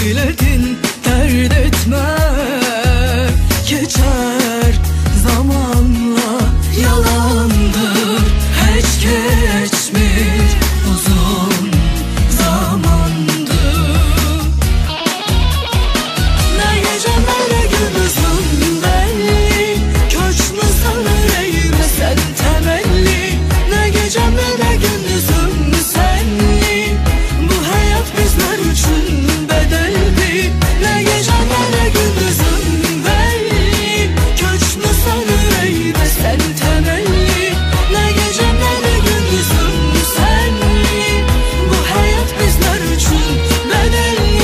söyledin, dert etme. Geçer zamanla, yalandır, hiç geçmir, uzun zamandır. Ne gece ne gündüzüm belli, köçmü sana eğmesen temelli. Ne gece ne gündüzüm senli, bu hayat bizler için bedelli. Ne gece ne gündüzüm belli, köçmü sana eğmesen temelli. Ne gece ne gündüzüm senli, bu hayat bizler için bedelli.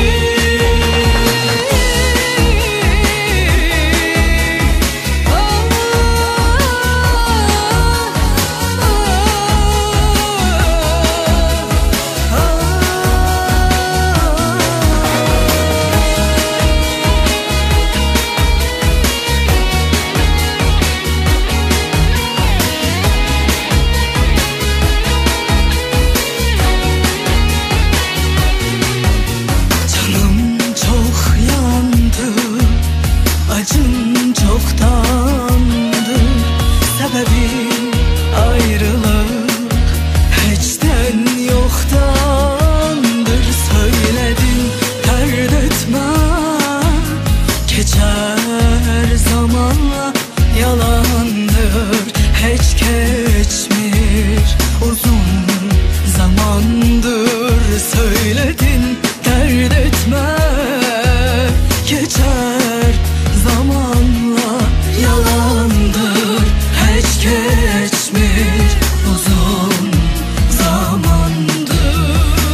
Canım çok yandı, acım çoktandı. Sebebi ayrılık, hiçten yoktandır. Söyledin, dert etme. Geçer zamanla, yalandır, hiç geçmir, uzun zamandır. Söyledin, dert etme. Geçer zamanla, yalandır, hiç geçmir, uzun zamandır.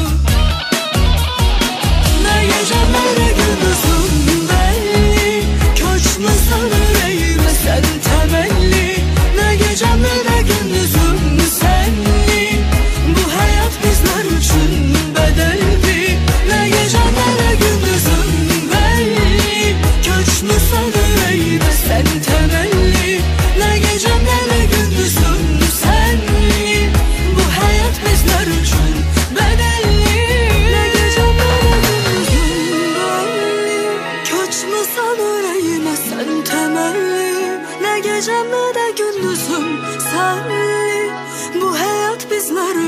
Ne gece ne gündüzüm belli, köçmü sana eğmesen temelli. Ne gece ne gündüzüm senli, bu hayat bizler için bedelli. Ne gece ne gündüzüm belli, köçmü sana eğmesen temelli. Ne gece ne gündüzüm senli, bu hayat bizler için bedelli. Ne gece ne gündüzüm belli, köçmü sana eğmesen temelli. Ne gece ne gündüzüm senli, bu hayat bizler